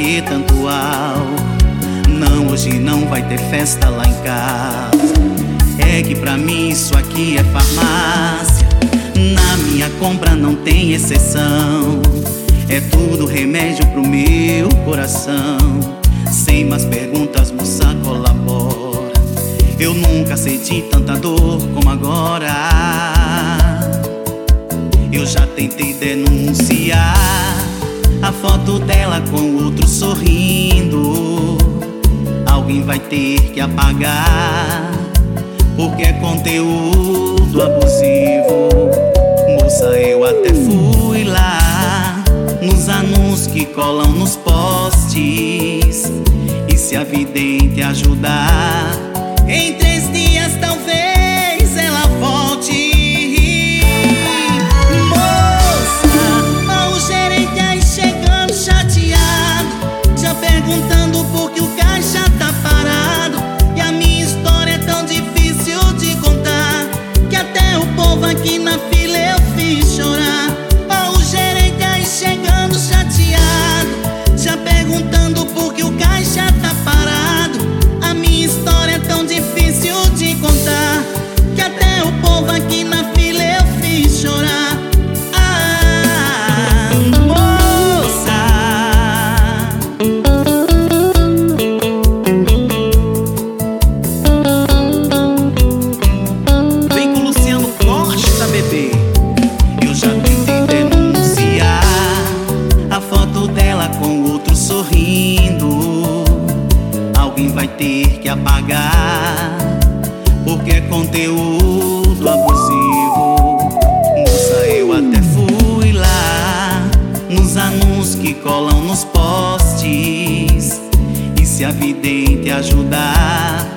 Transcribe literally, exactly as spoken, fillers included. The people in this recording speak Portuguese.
que tanto álcool? Não, hoje não vai ter festa lá em casa. É que pra mim isso aqui é farmácia. Na minha compra não tem exceção. É tudo remédio pro meu coração. Sem mais perguntas, moça, colabora. Eu nunca senti tanta dor como agora. Eu já tentei denunciar a foto dela com outro sorrindo. Alguém vai ter que apagar, porque é conteúdo abusivo. Moça, eu até fui lá nos anúncios que colam nos postes. E se a vidente ajudar, em três dias talvez ela volte. Moça, ó, o gerente aí chegando chateado, já perguntando por que o caixa tá parado. E a minha história é tão difícil de contar, que até o povo aqui na fila eu fiz chorar. Ó, o gerente aí chegando chateado, já perguntando por que o caixa tá parado. A minha história é tão difícil de contar, que até o povo aqui na fila eu fiz chorar. Ah, moça, vem com o Luciano Costa, bebê. Eu já tentei denunciar a foto dela com outro sorrindo. Alguém vai ter que apagar, porque é conteúdo abusivo. Moça, eu até fui lá nos anúncios que colam nos postes. E se a vidente ajudar,